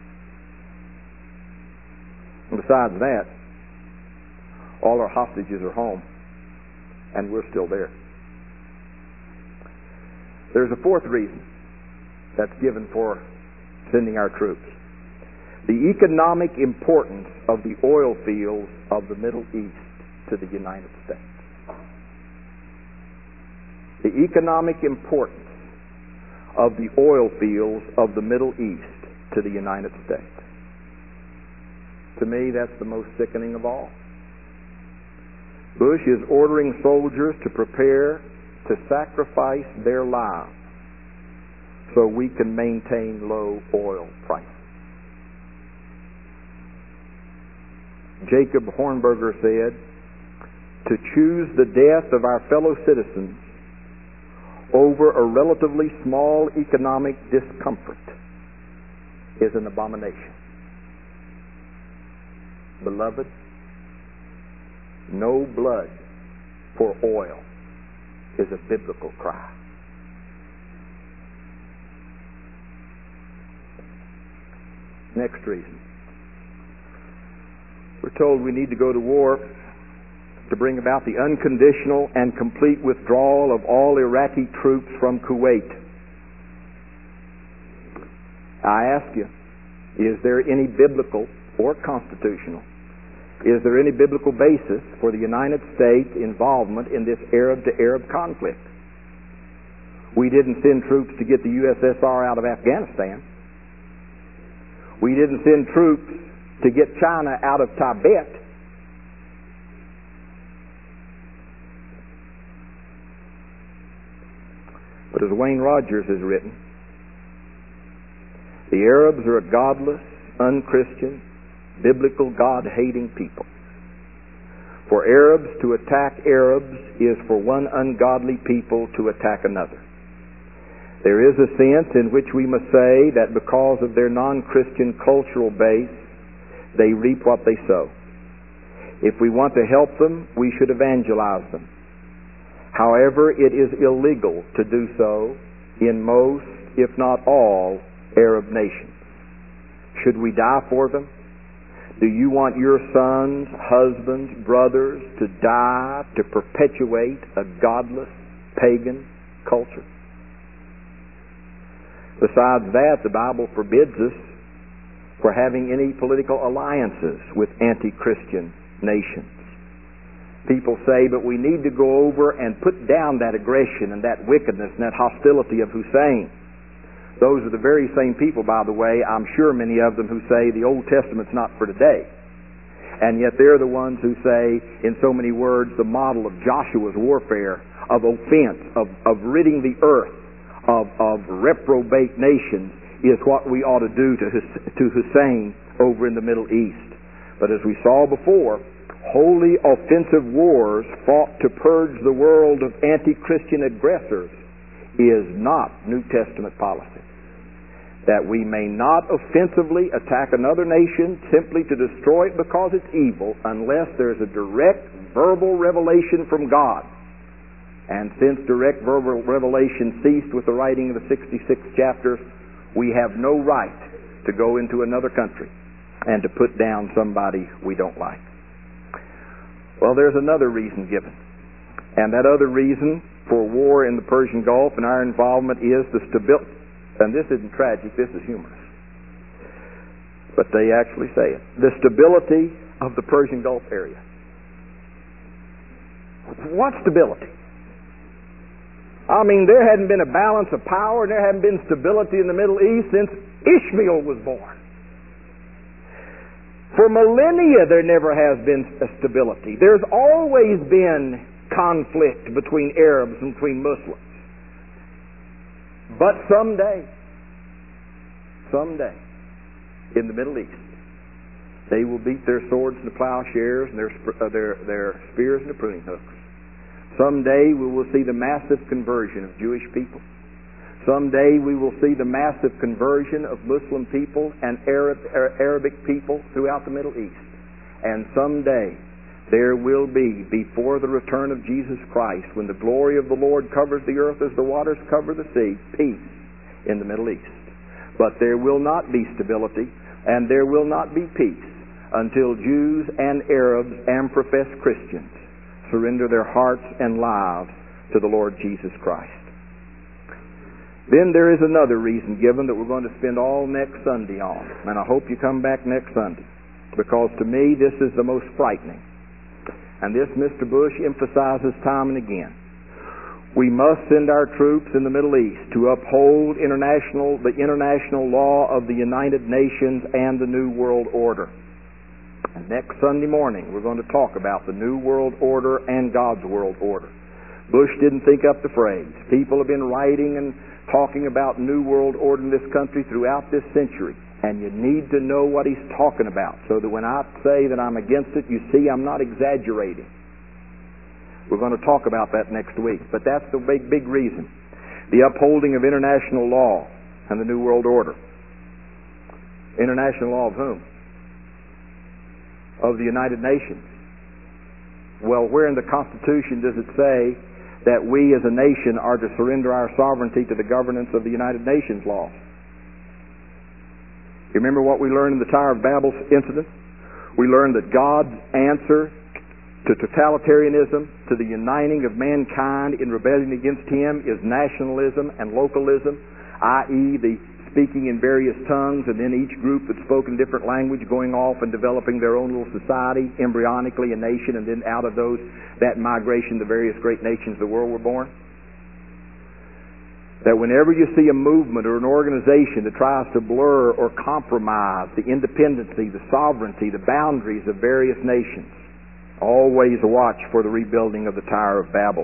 And besides that, all our hostages are home, and we're still there. There's a fourth reason that's given for sending our troops. The economic importance of the oil fields of the Middle East to the United States. The economic importance of the oil fields of the Middle East to the United States. To me, that's the most sickening of all. Bush is ordering soldiers to prepare to sacrifice their lives so we can maintain low oil prices. Jacob Hornberger said, to choose the death of our fellow citizens over a relatively small economic discomfort is an abomination. Beloved, no blood for oil is a biblical cry. Next reason. We're told we need to go to war to bring about the unconditional and complete withdrawal of all Iraqi troops from Kuwait. I ask you, is there any biblical or constitutional, is there any biblical basis for the United States involvement in this Arab-to-Arab conflict? We didn't send troops to get the USSR out of Afghanistan. We didn't send troops to get China out of Tibet. But as Wayne Rogers has written, the Arabs are a godless, unchristian, biblical, God-hating people. For Arabs to attack Arabs is for one ungodly people to attack another. There is a sense in which we must say that because of their non-Christian cultural base, they reap what they sow. If we want to help them, we should evangelize them. However, it is illegal to do so in most, if not all, Arab nations. Should we die for them? Do you want your sons, husbands, brothers to die to perpetuate a godless, pagan culture? Besides that, the Bible forbids us for having any political alliances with anti-Christian nations. People say, but we need to go over and put down that aggression and that wickedness and that hostility of Hussein. Those are the very same people, by the way, I'm sure many of them, who say the Old Testament's not for today. And yet they're the ones who say, in so many words, the model of Joshua's warfare, of offense, of ridding the earth of reprobate nations is what we ought to do to Hussein over in the Middle East. But as we saw before, holy offensive wars fought to purge the world of anti-Christian aggressors is not New Testament policy. That we may not offensively attack another nation simply to destroy it because it's evil, unless there's a direct verbal revelation from God. And since direct verbal revelation ceased with the writing of the 66 chapters, we have no right to go into another country and to put down somebody we don't like. Well, there's another reason given. And that other reason for war in the Persian Gulf and our involvement is the stability. And this isn't tragic, this is humorous. But they actually say it. The stability of the Persian Gulf area. What stability? I mean, there hadn't been a balance of power, and there hadn't been stability in the Middle East since Ishmael was born. For millennia there never has been a stability. There's always been conflict between Arabs and between Muslims. But someday, in the Middle East, they will beat their swords into plowshares and their spears into pruning hooks. Someday we will see the massive conversion of Jewish people. Someday we will see the massive conversion of Muslim people and Arabic people throughout the Middle East. And someday there will be, before the return of Jesus Christ, when the glory of the Lord covers the earth as the waters cover the sea, peace in the Middle East. But there will not be stability and there will not be peace until Jews and Arabs and professed Christians surrender their hearts and lives to the Lord Jesus Christ. Then there is another reason given that we're going to spend all next Sunday on. And I hope you come back next Sunday, because to me this is the most frightening. And this Mr. Bush emphasizes time and again. We must send our troops in the Middle East to uphold the international law of the United Nations and the New World Order. And next Sunday morning we're going to talk about the New World Order and God's World Order. Bush didn't think up the phrase. People have been writing and talking about New World Order in this country throughout this century. And you need to know what he's talking about, so that when I say that I'm against it, you see I'm not exaggerating. We're going to talk about that next week. But that's the big reason. The upholding of international law and the New World Order. International law of whom? Of the United Nations. Well, where in the Constitution does it say that we as a nation are to surrender our sovereignty to the governance of the United Nations laws? You remember what we learned in the Tower of Babel incident? We learned that God's answer to totalitarianism, to the uniting of mankind in rebellion against Him, is nationalism and localism, i.e. the speaking in various tongues, and then each group that spoke in different language going off and developing their own little society, embryonically a nation, and then out of those, that migration, the various great nations of the world were born. That whenever you see a movement or an organization that tries to blur or compromise the independency, the sovereignty, the boundaries of various nations, always watch for the rebuilding of the Tower of Babel.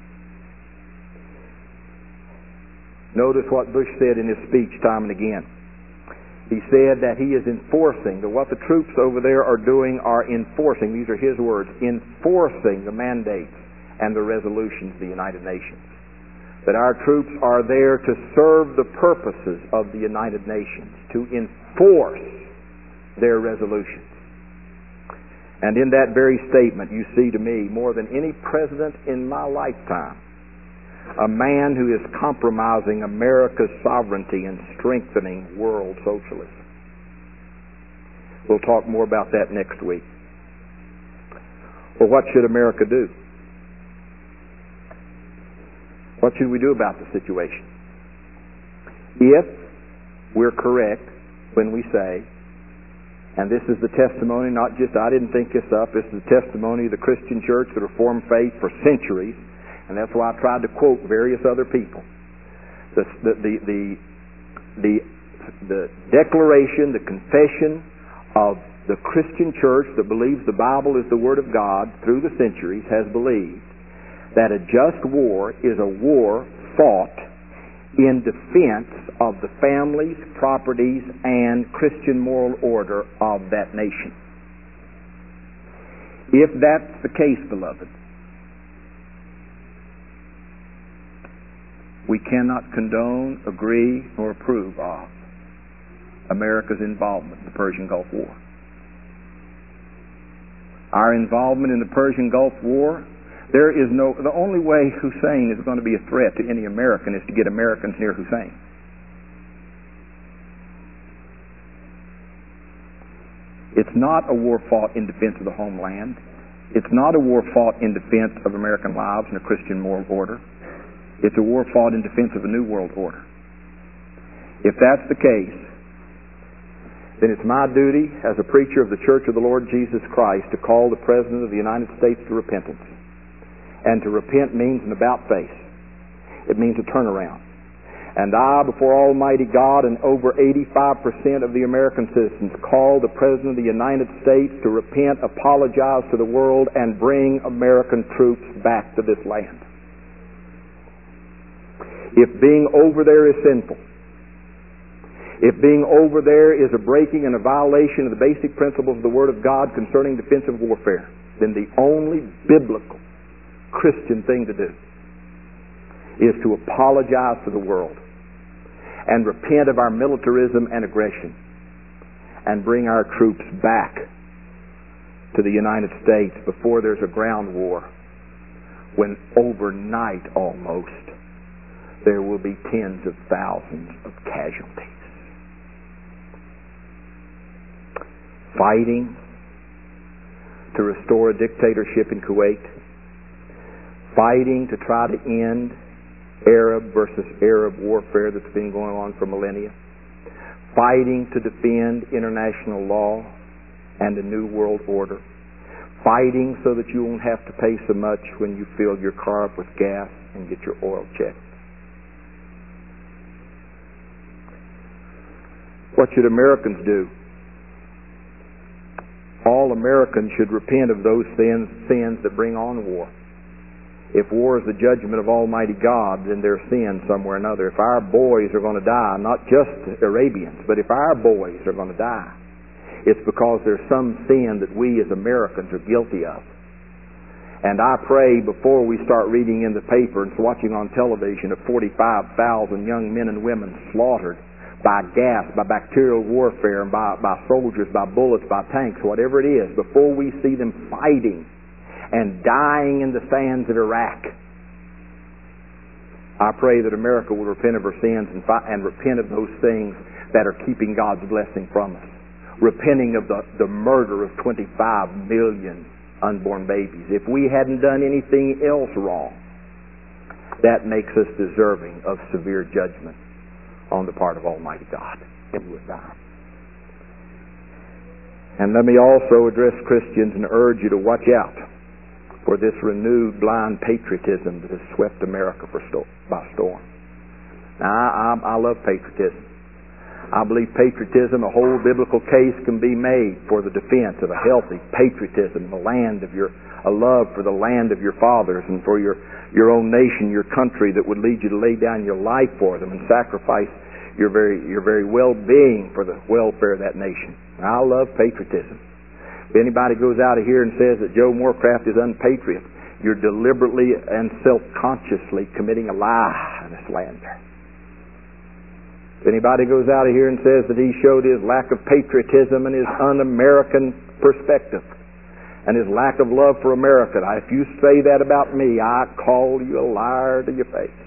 Notice what Bush said in his speech time and again. He said that he is enforcing, that what the troops over there are doing are enforcing, these are his words, enforcing the mandates and the resolutions of the United Nations. That our troops are there to serve the purposes of the United Nations, to enforce their resolutions. And in that very statement, you see to me, more than any president in my lifetime, a man who is compromising America's sovereignty and strengthening world socialism. We'll talk more about that next week. Well, what should America do? What should we do about the situation? If we're correct when we say, and this is the testimony, not just I didn't think this up, this is the testimony of the Christian church, the Reformed faith for centuries, and that's why I tried to quote various other people. The declaration, the confession of the Christian church that believes the Bible is the Word of God through the centuries has believed that a just war is a war fought in defense of the families, properties, and Christian moral order of that nation. If that's the case, beloved, we cannot condone, agree, nor approve of America's involvement in the Persian Gulf War. Our involvement in the Persian Gulf War, the only way Hussein is going to be a threat to any American is to get Americans near Hussein. It's not a war fought in defense of the homeland. It's not a war fought in defense of American lives and a Christian moral order. It's a war fought in defense of a new world order. If that's the case, then it's my duty as a preacher of the Church of the Lord Jesus Christ to call the President of the United States to repentance. And to repent means an about face. It means a turnaround. And I, before Almighty God and over 85% of the American citizens, call the President of the United States to repent, apologize to the world, and bring American troops back to this land. If being over there is sinful, if being over there is a breaking and a violation of the basic principles of the Word of God concerning defensive warfare, then the only biblical Christian thing to do is to apologize to the world and repent of our militarism and aggression and bring our troops back to the United States before there's a ground war, when overnight almost there will be tens of thousands of casualties. Fighting to restore a dictatorship in Kuwait, fighting to try to end Arab versus Arab warfare that's been going on for millennia, fighting to defend international law and a new world order, fighting so that you won't have to pay so much when you fill your car up with gas and get your oil checked. What should Americans do? All Americans should repent of those sins that bring on war. If war is the judgment of Almighty God, then there's sin somewhere or another. If our boys are going to die, not just Arabians, but if our boys are going to die, it's because there's some sin that we as Americans are guilty of. And I pray before we start reading in the paper and watching on television of 45,000 young men and women slaughtered by gas, by bacterial warfare, and by soldiers, by bullets, by tanks, whatever it is, before we see them fighting and dying in the sands of Iraq, I pray that America will repent of her sins and repent of those things that are keeping God's blessing from us. Repenting of the murder of 25 million unborn babies. If we hadn't done anything else wrong, that makes us deserving of severe judgment on the part of Almighty God. It would die. And let me also address Christians and urge you to watch out for this renewed blind patriotism that has swept America by storm. Now, I love patriotism. I believe patriotism, a whole biblical case can be made for the defense of a healthy patriotism, a love for the land of your fathers and for your own nation, your country, that would lead you to lay down your life for them and sacrifice your very well-being for the welfare of that nation. Now, I love patriotism. If anybody goes out of here and says that Joe Morecraft is unpatriot, you're deliberately and self-consciously committing a lie and a slander. If anybody goes out of here and says that he showed his lack of patriotism and his un-American perspective and his lack of love for America, if you say that about me, I call you a liar to your face.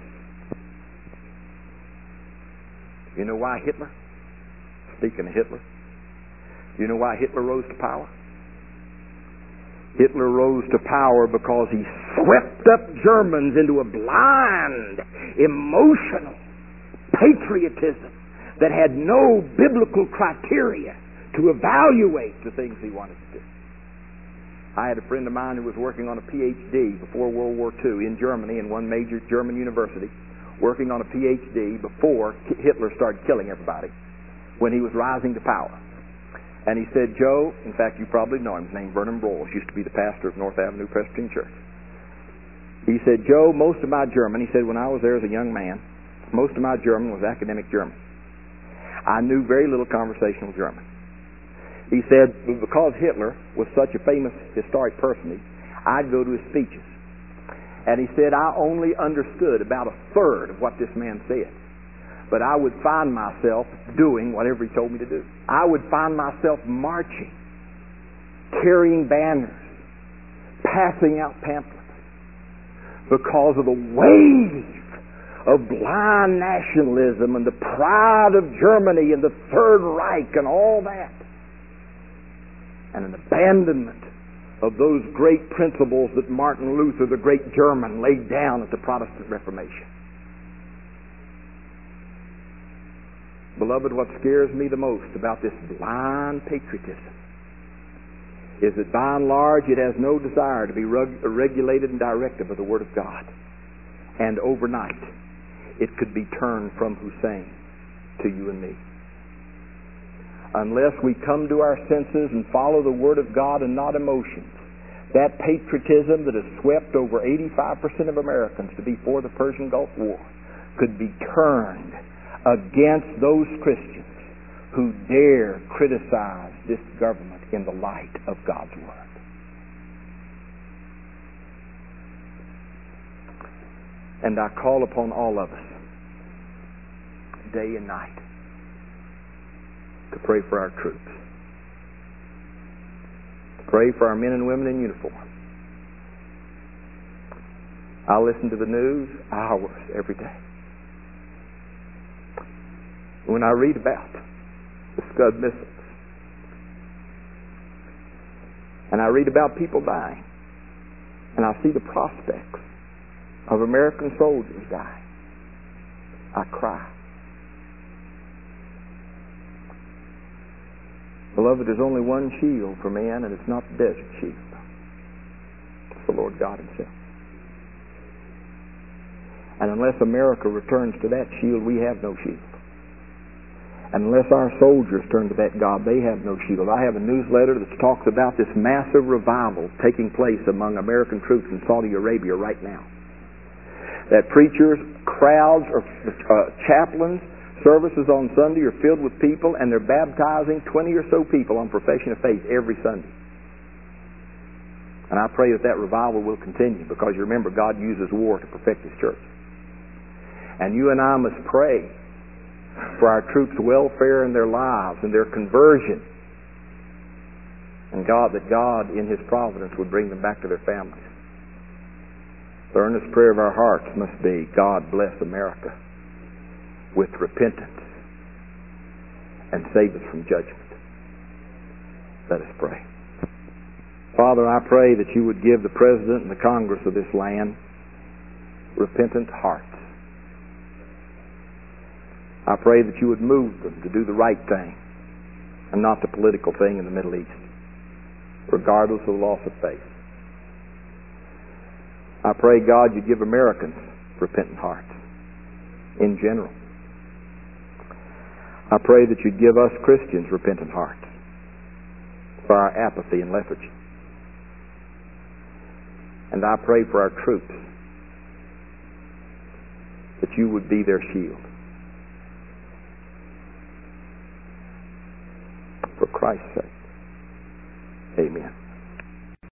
You know why Hitler? Speaking of Hitler, you know why Hitler rose to power? Hitler rose to power because he swept up Germans into a blind, emotional patriotism that had no biblical criteria to evaluate the things he wanted to do. I had a friend of mine who was working on a PhD before World War II in Germany, in one major German university, working on a PhD before Hitler started killing everybody, when he was rising to power. And he said, Joe, in fact, you probably know him, his name Vernon Broyles, used to be the pastor of North Avenue Presbyterian Church. He said, Joe, most of my German, he said, when I was there as a young man, most of my German was academic German. I knew very little conversational German. He said, because Hitler was such a famous historic personage, I'd go to his speeches. And he said, I only understood about a third of what this man said. But I would find myself doing whatever he told me to do. I would find myself marching, carrying banners, passing out pamphlets, because of the wave of blind nationalism and the pride of Germany and the Third Reich and all that, and an abandonment of those great principles that Martin Luther, the great German, laid down at the Protestant Reformation. Beloved, what scares me the most about this blind patriotism is that by and large it has no desire to be regulated and directed by the Word of God. And overnight it could be turned from Hussein to you and me. Unless we come to our senses and follow the Word of God and not emotions, that patriotism that has swept over 85% of Americans to be for the Persian Gulf War could be turned against those Christians who dare criticize this government in the light of God's Word. And I call upon all of us, day and night, to pray for our troops. To pray for our men and women in uniform. I listen to the news hours every day. When I read about the Scud missiles, and I read about people dying, and I see the prospects of American soldiers dying, I cry. Beloved, there's only one shield for man, and it's not the desert shield. It's the Lord God Himself. And unless America returns to that shield, we have no shield. And unless our soldiers turn to that God, they have no shield. I have a newsletter that talks about this massive revival taking place among American troops in Saudi Arabia right now. That preachers, crowds, or chaplains, services on Sunday are filled with people, and they're baptizing 20 or so people on profession of faith every Sunday. And I pray that that revival will continue, because you remember, God uses war to perfect His church. And you and I must pray for our troops' welfare and their lives and their conversion, and that God in His providence would bring them back to their families. The earnest prayer of our hearts must be, God bless America with repentance and save us from judgment. Let us pray. Father, I pray that you would give the President and the Congress of this land repentant hearts. I pray that you would move them to do the right thing and not the political thing in the Middle East, regardless of the loss of faith. I pray, God, you give Americans repentant hearts in general. I pray that you'd give us Christians repentant hearts for our apathy and lethargy. And I pray for our troops that you would be their shield. For Christ's sake. Amen.